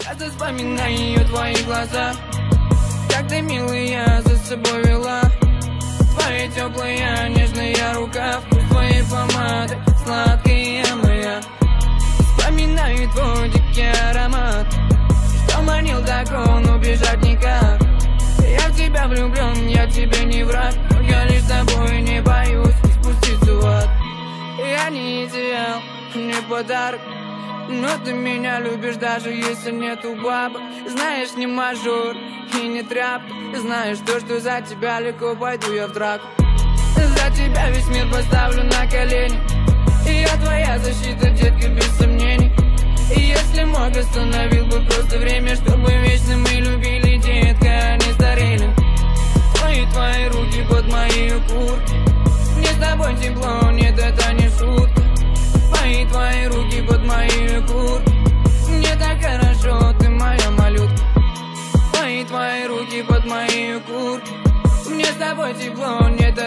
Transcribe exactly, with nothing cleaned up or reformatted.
Часто вспоминаю твои глаза, как ты, милая, за собой вела. Твои теплые, нежная рука, вкус твоей помады, сладкая моя. Вспоминаю твой дикий аромат, что манил так, он убежать никак. Я в тебя влюблен, я тебе не враг, но я лишь тобой не боюсь спуститься в ад. Я не идеал, не подарок, но ты меня любишь, даже если нету бабок. Знаешь, не мажор и не тряпка, знаешь то, что за тебя легко пойду я в драку. За тебя весь мир поставлю на колени, и я твоя защита, детка, без сомнений. И если мог, остановил бы просто время, чтобы вечно мы любили, детка, а не старели. Твои, твои руки под моей курткой, мне с тобой тепло, нет, это не шутка. Твои, твои руки под моей курткой, мне так хорошо, ты моя малютка. Твои, твои руки под моей курткой, мне с тобой тепло, нет,